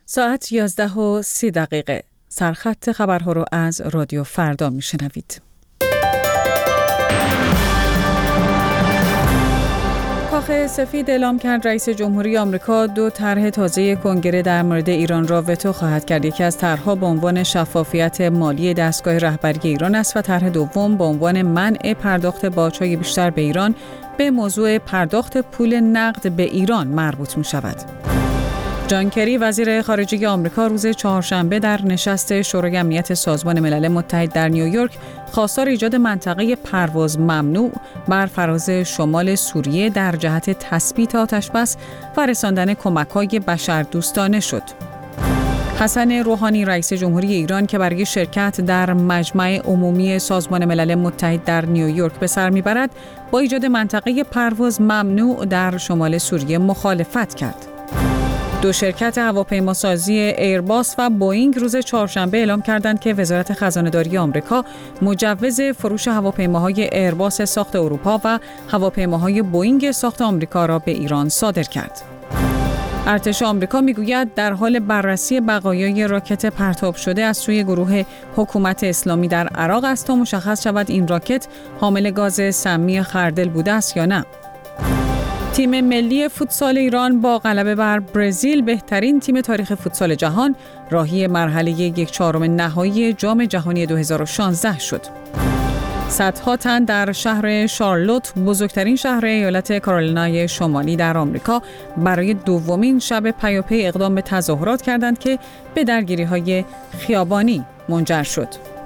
ساعت 11:30. سرخط خبرها رو از رادیو فردا میشنوید. کاخ سفید اعلام کرد رئیس جمهوری آمریکا 2 طرح تازه کنگره در مورد ایران را وتو خواهد کرد. یکی از طرح‌ها به عنوان شفافیت مالی دستگاه رهبری ایران است و طرح دوم به عنوان منع پرداخت باج‌های بیشتر به ایران به موضوع پرداخت پول نقد به ایران مربوط می‌شود. جان کری وزیر خارجه آمریکا روز چهارشنبه در نشست شورای امنیت سازمان ملل متحد در نیویورک خواستار ایجاد منطقه پرواز ممنوع بر فراز شمال سوریه در جهت تثبیت آتش‌بس و رساندن کمک‌های بشردوستانه شد. حسن روحانی رئیس جمهوری ایران که برای شرکت در مجمع عمومی سازمان ملل متحد در نیویورک به سر میبرد، با ایجاد منطقه پرواز ممنوع در شمال سوریه مخالفت کرد. 2 شرکت هواپیماسازی ایرباس و بوئینگ روز چهارشنبه اعلام کردند که وزارت خزانه‌داری آمریکا مجوز فروش هواپیماهای ایرباس ساخت اروپا و هواپیماهای بوئینگ ساخت آمریکا را به ایران صادر کرد. ارتش آمریکا میگوید در حال بررسی بقایای راکت پرتاب شده از سوی گروه حکومت اسلامی در عراق است تا مشخص شود این راکت حامل گاز سمی خردل بوده است یا نه. تیم ملی فوتسال ایران با غلبه بر برزیل بهترین تیم تاریخ فوتسال جهان راهی مرحله 1/4 نهایی جام جهانی 2016 شد. صدها تن در شهر شارلوت، بزرگترین شهر ایالت کارولینای شمالی در آمریکا، برای دومین شب پیاپی اقدام به تظاهرات کردند که به درگیری‌های خیابانی منجر شد.